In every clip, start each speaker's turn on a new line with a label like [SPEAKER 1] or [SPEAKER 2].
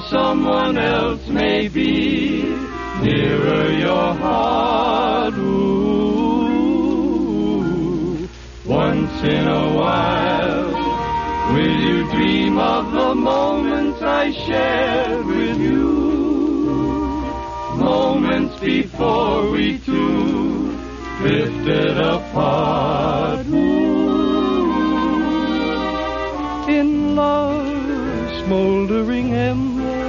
[SPEAKER 1] someone else may be nearer your heart. Ooh, once in a while, will you dream of the moments I shared with you? Moments before we two drifted apart. Ooh, in love's smoldering ember,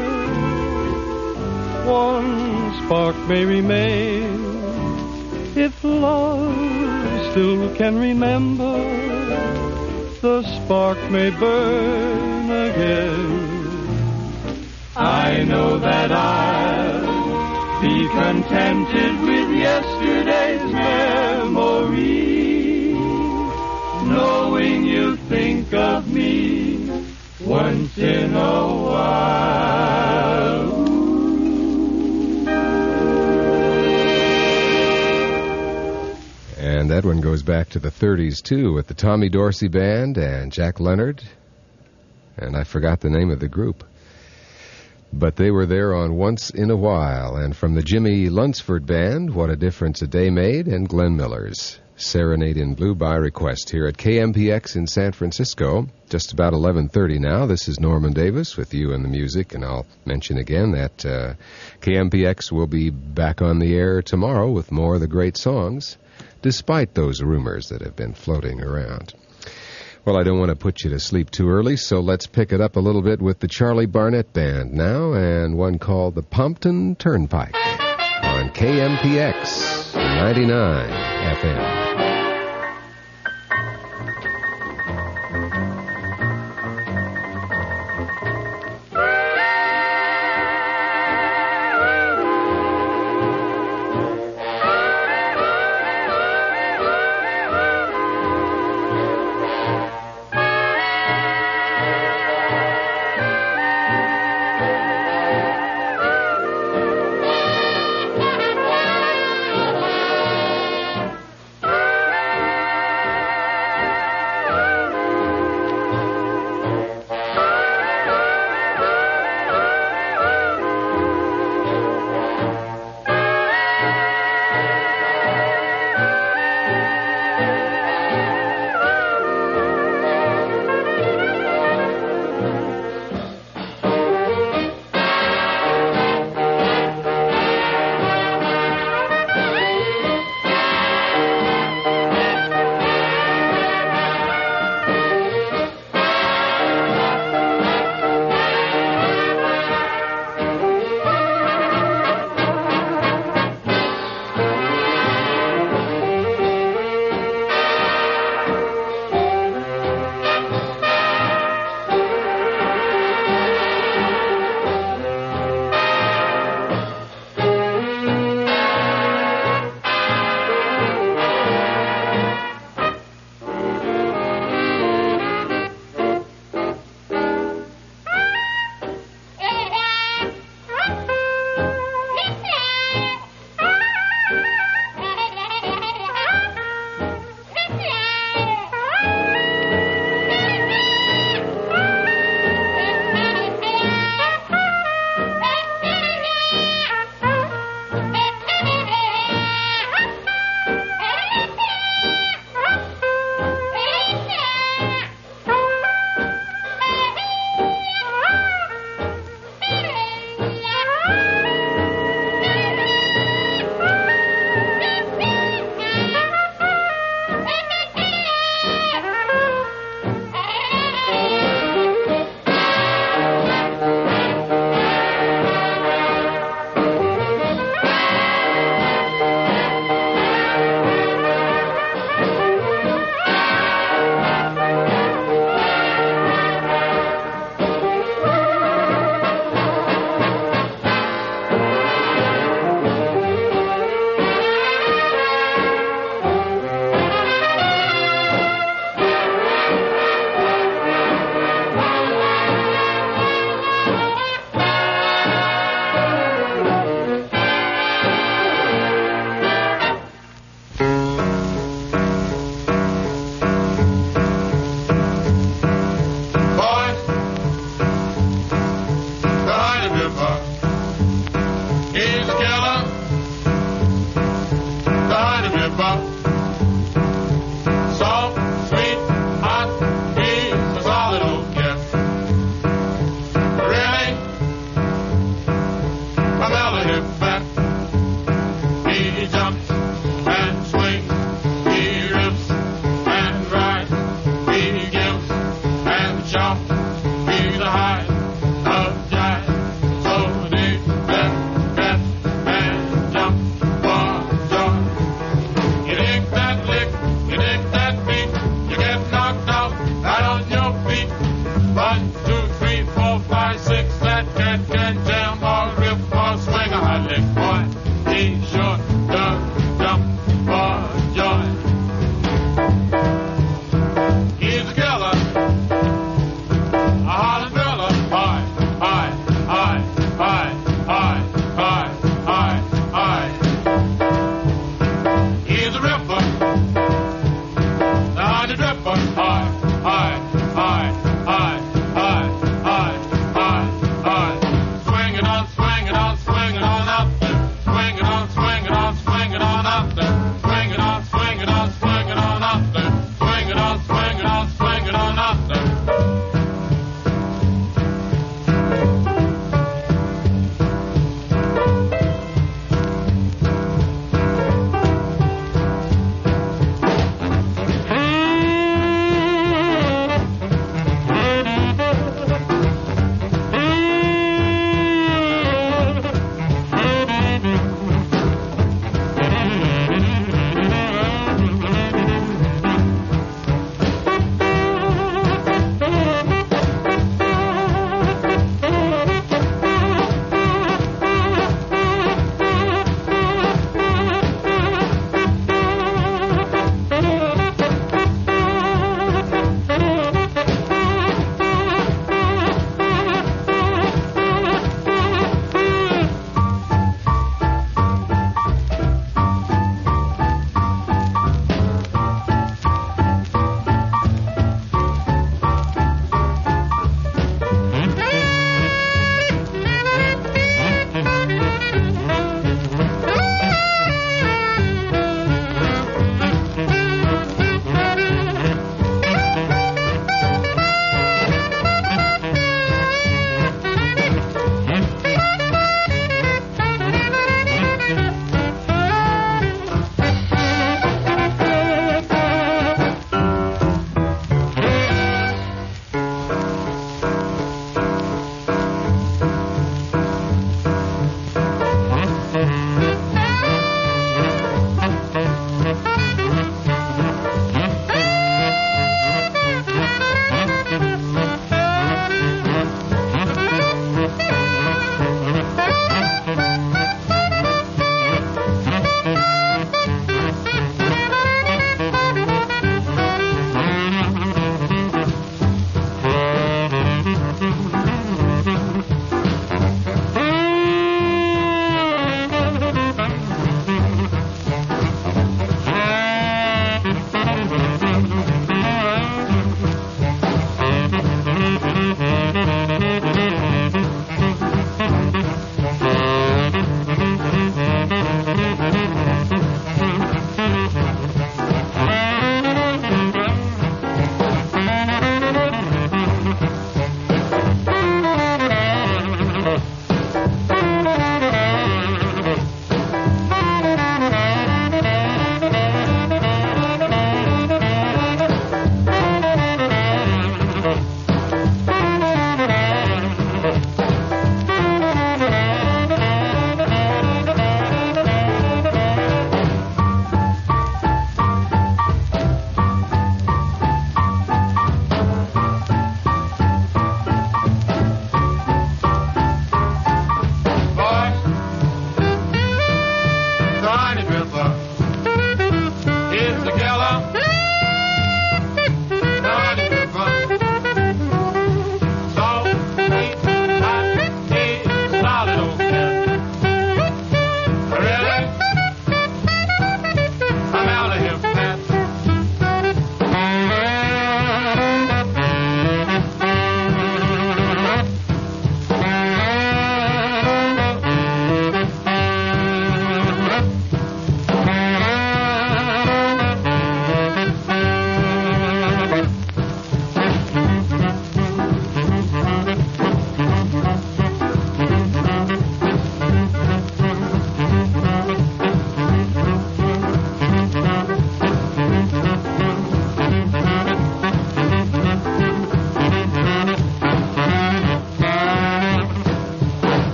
[SPEAKER 1] one spark may remain. If love still can remember, the spark may burn again. I know that I'll be contented with yesterday's memory, knowing you think of me once in a while.
[SPEAKER 2] And that one goes back to the 30s, too, with the Tommy Dorsey Band and Jack Leonard. And I forgot the name of the group. But they were there on Once in a While. And from the Jimmy Lunsford Band, What a Difference a Day Made, and Glenn Miller's Serenade in Blue by Request here at KMPX in San Francisco. Just about 11:30 now. This is Norman Davis with you and the music. And I'll mention again that KMPX will be back on the air tomorrow with more of the great songs, despite those rumors that have been floating around. Well, I don't want to put you to sleep too early, so let's pick it up a little bit with the Charlie Barnett Band now, and one called the Pompton Turnpike on KMPX 99 FM.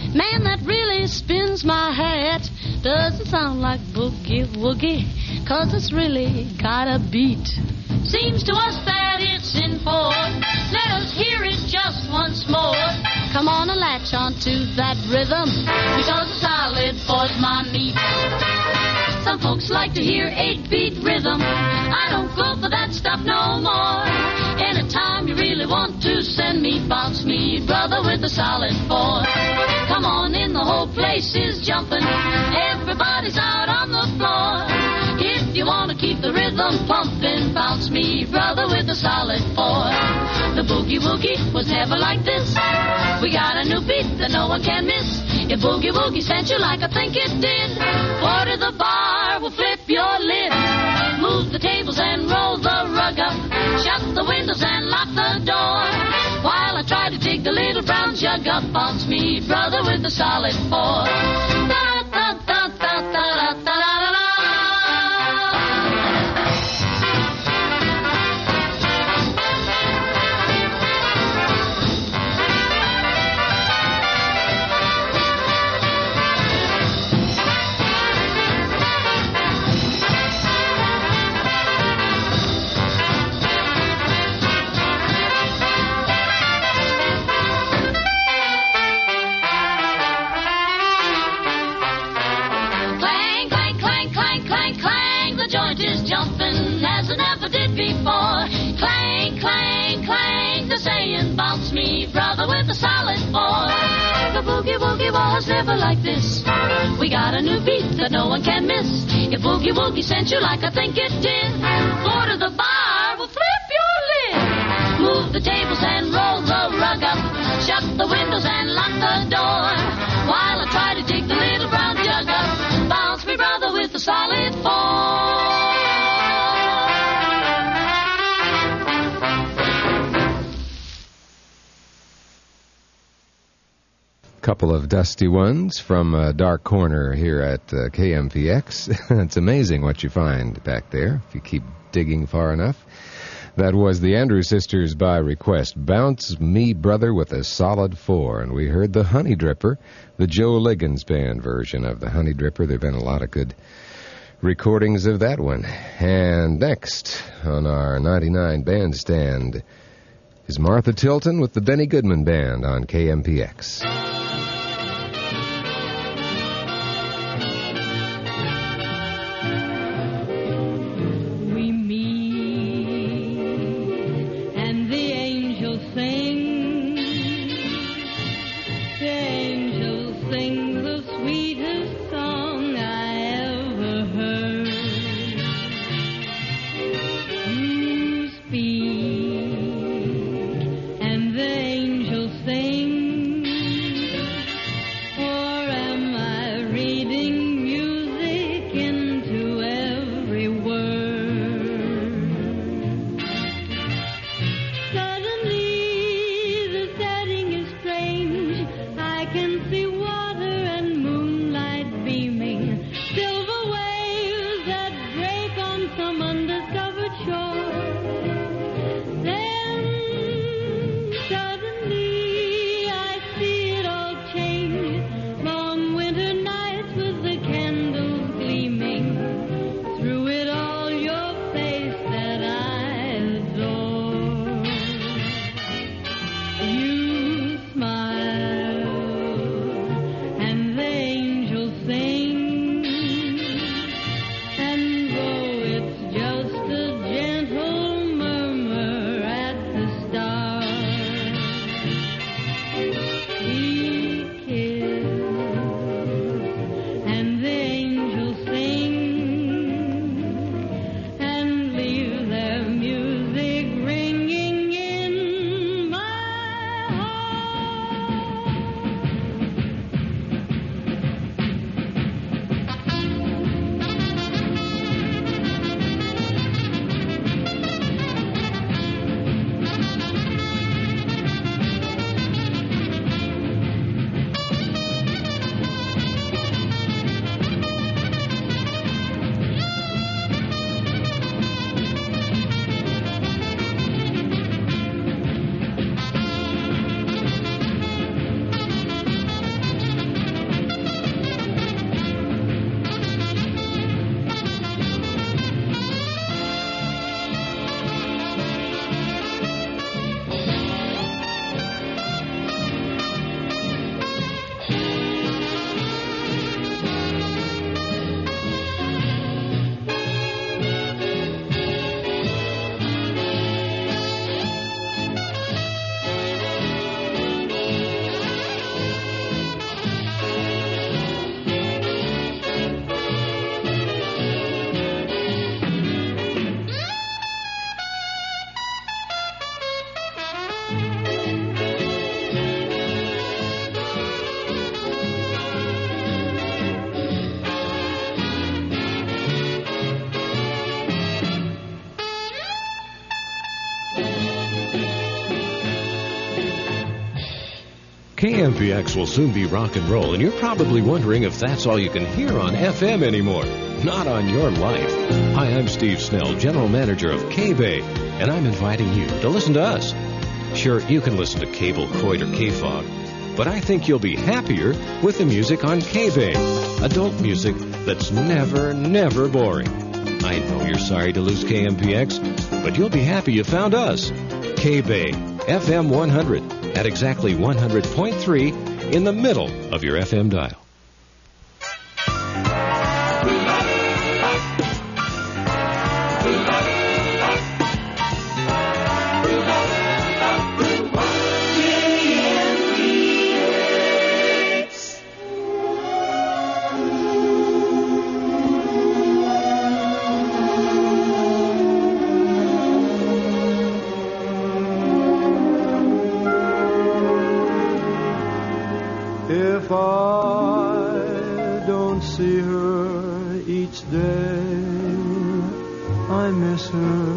[SPEAKER 3] Man, that really spins my hat. Doesn't sound like boogie woogie, 'cause it's really got a beat. Seems to us that it's in force. Let us hear it just once more. Come on and latch onto that rhythm, because a solid four's my meat. Some folks like to hear 8-beat rhythm. I don't go for that stuff no more. Anytime you really want to send me, bounce me, brother, with a solid 4. Come on in, the whole place is jumping. Everybody's out on the floor. If you want to keep the rhythm pumping, bounce me, brother, with a solid 4. The boogie woogie was never like this. We got a new beat that no one can miss. If boogie woogie sent you like I think it did, 4 to the bar will flip your lid. Move the tables and roll the rug up. Shut the windows and lock the door. While I try to dig the little brown jug up, bounce me, brother, with a solid 4. Bounce me, brother, with a solid 4. The boogie woogie was never like this. We got a new beat that no one can miss. If boogie woogie sent you like I think it did, 4 to the bar will flip your lid. Move the tables and roll the rug up. Shut the windows and lock the door. While I try to dig the little brown jug up, bounce me, brother, with a solid 4.
[SPEAKER 2] Couple of dusty ones from a dark corner here at KMPX. It's amazing what you find back there if you keep digging far enough. That was the Andrews Sisters by request. Bounce Me, Brother, with a solid 4. And we heard the Honey Dripper, the Joe Liggins Band version of the Honey Dripper. There have been a lot of good recordings of that one. And next on our 99 Bandstand is Martha Tilton with the Benny Goodman Band on KMPX.
[SPEAKER 4] And the angels sing KMPX will soon be rock and roll, and you're probably wondering if that's all you can hear on FM anymore. Not on your life. Hi, I'm Steve Snell, General Manager of K-Bay, and I'm inviting you to listen to us. Sure, you can listen to Cable, Coit, or K-Fog, but I think you'll be happier with the music on K-Bay. Adult music that's never, never boring. I know you're sorry to lose KMPX, but you'll be happy you found us. K-Bay, FM 100, at exactly 100.3 in the middle of your FM dial.
[SPEAKER 1] If I don't see her each day, I miss her.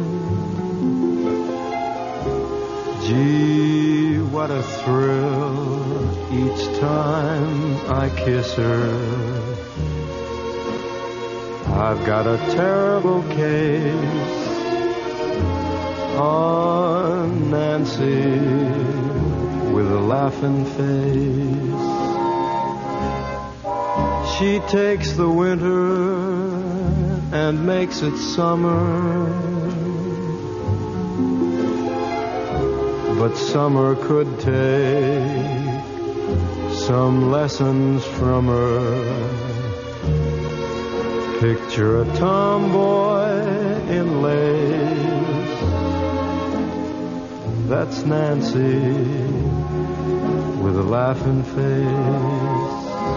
[SPEAKER 1] Gee, what a thrill each time I kiss her. I've got a terrible case on Nancy with a laughing face. She takes the winter and makes it summer, but summer could take some lessons from her. Picture a tomboy in lace, that's Nancy with a laughing face.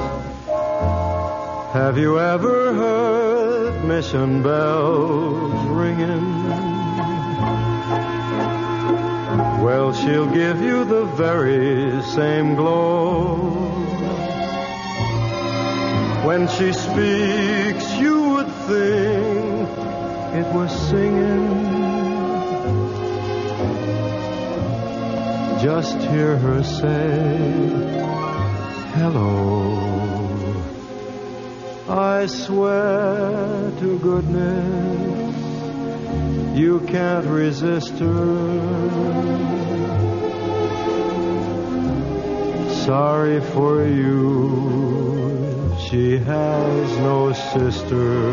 [SPEAKER 1] Have you ever heard mission bells ringing? Well, she'll give you the very same glow. When she speaks, you would think it was singing. Just hear her say, hello. I swear to goodness, you can't resist her. Sorry for you, she has no sister.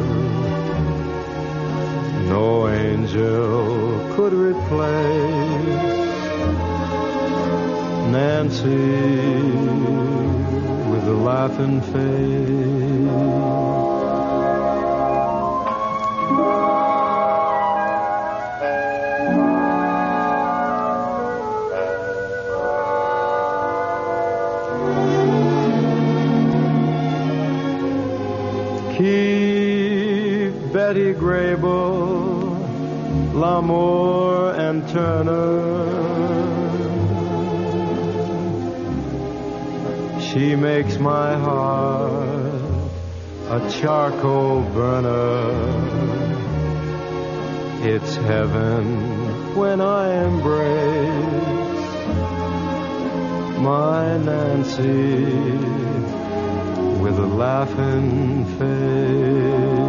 [SPEAKER 1] No angel could replace Nancy with a laughing face. Keep Betty Grable, L'Amour, and Turner. She makes my heart a charcoal burner. It's heaven when I embrace my Nancy with a laughing face.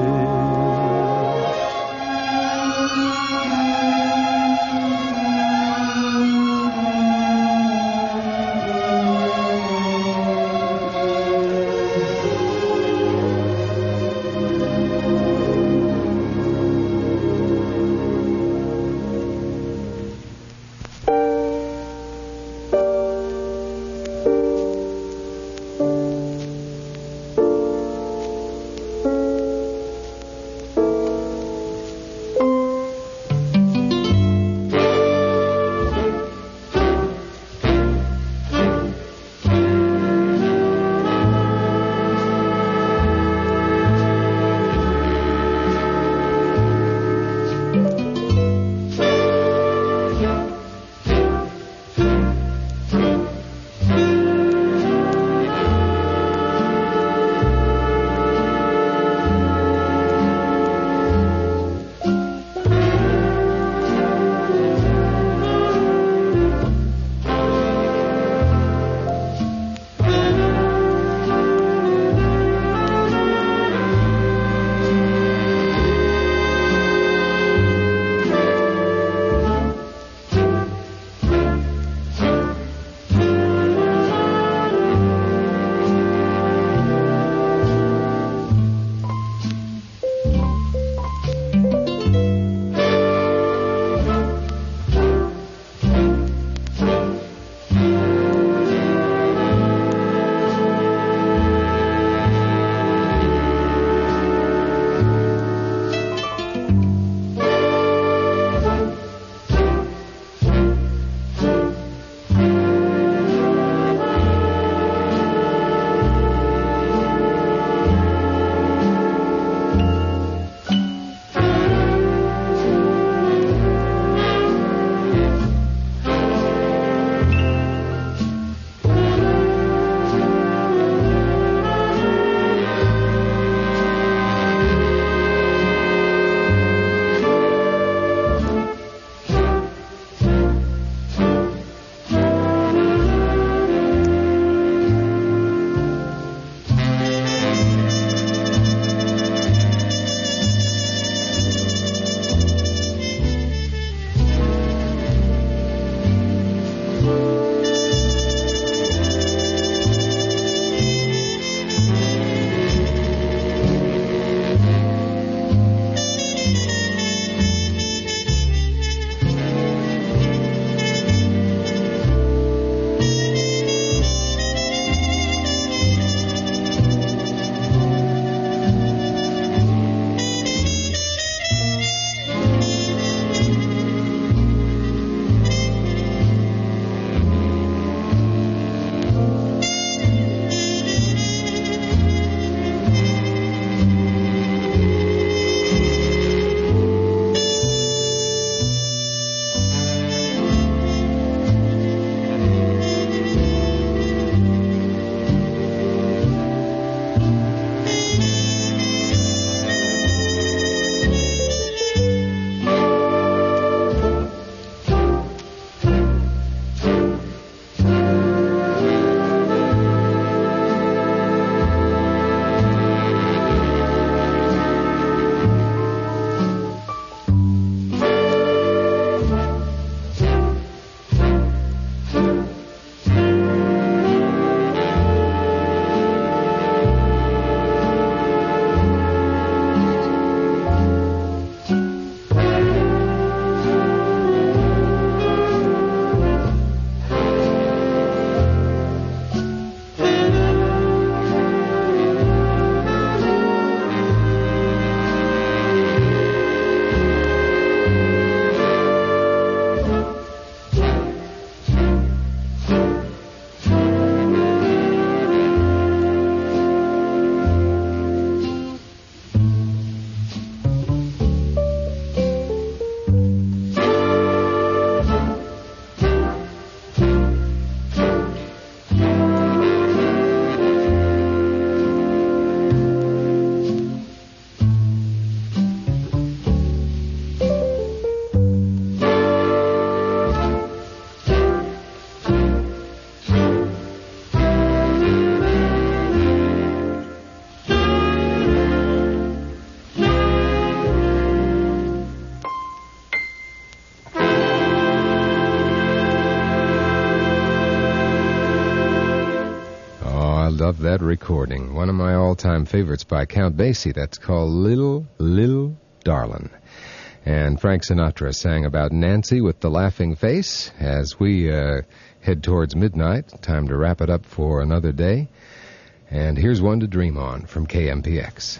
[SPEAKER 2] that recording. One of my all-time favorites by Count Basie. That's called Little Darlin'. And Frank Sinatra sang about Nancy with the laughing face. As we head towards midnight, time to wrap it up for another day. And here's one to dream on from KMPX.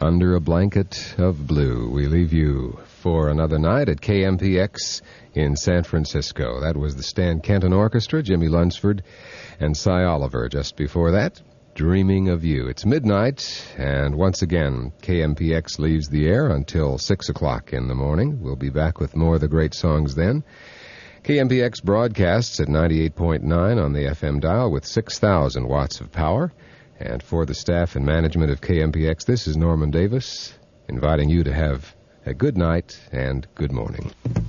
[SPEAKER 2] Under a Blanket of Blue. We leave you for another night at KMPX in San Francisco. That was the Stan Kenton Orchestra, Jimmy Lunsford, and Cy Oliver. Just before that, Dreaming of You. It's midnight, and once again, KMPX leaves the air until 6 o'clock in the morning. We'll be back with more of the great songs then. KMPX broadcasts at 98.9 on the FM dial with 6,000 watts of power. And for the staff and management of KMPX, this is Norman Davis, inviting you to have a good night and good morning.